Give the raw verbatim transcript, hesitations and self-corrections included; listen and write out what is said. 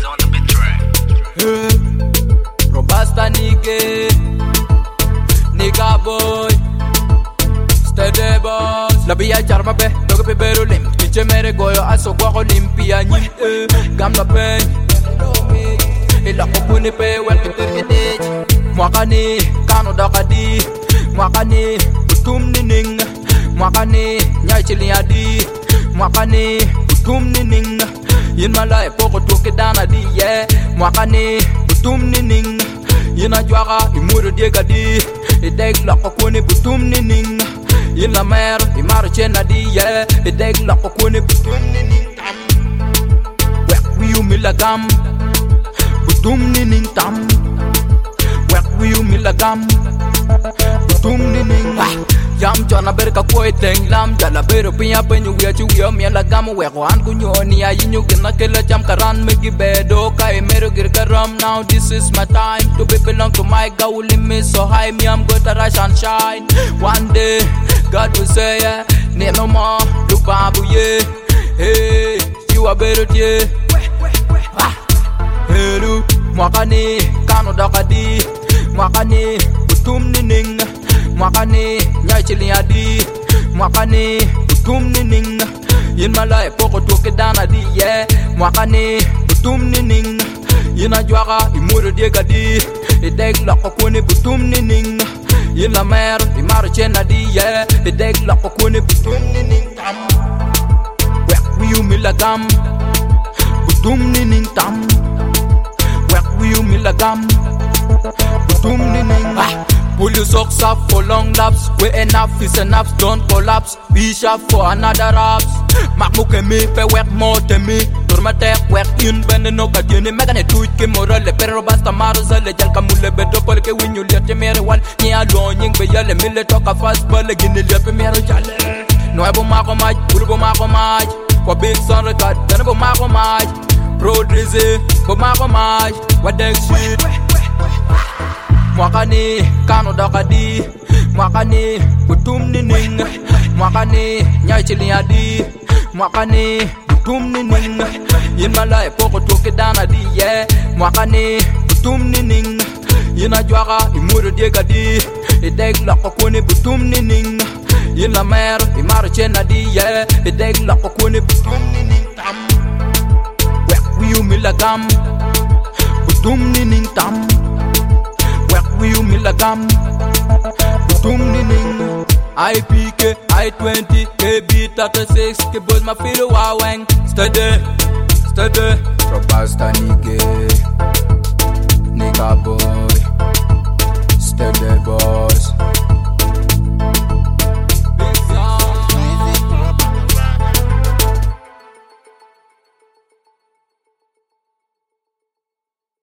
on the beat track. Hey, Robusta nigga, nigga boy, steady boss. Labi ya charma be, doge pe bero lim. Kiche mere goyo aso gwa Olympia nyi. Gamla pen, ila kopuni pe wel kitirgedej. Mwakani kano dakadi, mwakani butum nining, mwakani nyai chili adi, mwakani butum nining. Yin malay poko toke dana di yeah, mwakani butum nining. Yin ajwaga imuru diega di, ideg lako kuni butum nining. Yin la mer imaru chena di yeah, ideg lako kuni butum nining tam. Wek wiyu milagam, butum nining tam. Wek wiyu milagam, butum nining. Yam jana berka koi teng lam jala bero pinya penyu wia chu wia mi la gam we ko an kunyo ni ya yinyu gina kela jam karan me gi bedo kai mero gir karam. Now this is my time to be belong to my God will me so high me I'm going to rise and shine. One day God will say yeah, need no more look babu yeah. Hey you are better yeah. Hello mwakani kano dakadi, mwakani butum nining, mwakani nyai chili adi, mwakani butum nining. Yin malay poko toke dana di yeah, mwakani butum nining. Yin ajwaga imuru diega di, ideg lako kuni butum nining. Yin la mer imaru chena di yeah, ideg lako kuni butum nining tam. Wek wiyu milagam, butum nining tam. Wek wiyu milagam, butum nining. Pull your socks up for long laps. Where enough is enough, don't collapse. Be sharp for another raps. Mak muke me pe wek more te me. Turma tek wek yun bende no ka yun. Megane tuit ke morale pero basta maro zale jal kamule bedo pole ke winyu liate mere wal. Nye alon ying be yale mile toka fast bale gine liate mere jale. No ebo mako maj, ulu bo mako maj. Kwa big son record, dane bo mako maj. Pro drizzy, bo mako maj. Wadek shit. Mwakani kano dakadi, mwakani butum nining, mwakani nyai chili adi, mwakani butum nining. Yin malay poko toke dana di yeah, mwakani butum nining. Yin ajwaga imuru diega di, ideg lako kuni butum nining. Yin la mer imaru chena di yeah, ideg lako kuni butum nining tam. Wek wiyu milagam, butum nining tam. Wek wiyu milagam, butum nining. I P K, I twenty, K B thirty-six, ke boys ma feel waweng. Steady, steady. Robusta nigga, nigga boy.